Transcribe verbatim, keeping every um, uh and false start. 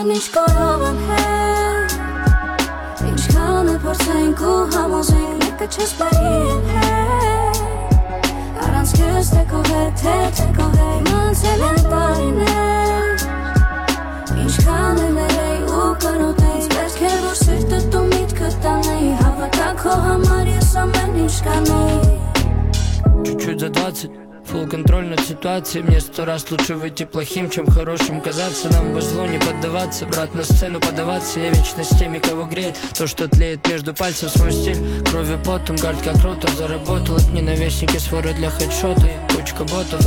ամեն ինչ կարող եմ հետ Ինչքան է փորձենք ու համոզենք Մեկը չես բարի եմ հետ Առանց քեզ թե քո հետ, թե թե քո հետ Մանցել են տարիներ Ինչքան է ներեի ու կնոտեի Պետք է որ սիրտը դու միտքը տանեի Հավատա քո համար ես ամեն ինչ կանեի Чуть-чуть за двадцать Фулл контроль над ситуацией Мне сто раз лучше выйти плохим, чем хорошим казаться Нам бы злу не поддаваться Брат, на сцену подаваться Я вечно с теми, кого греет То, что тлеет между пальцев Свой стиль кровью потом Гард как ротор заработал От ненавистники своры для хедшота Кучка ботов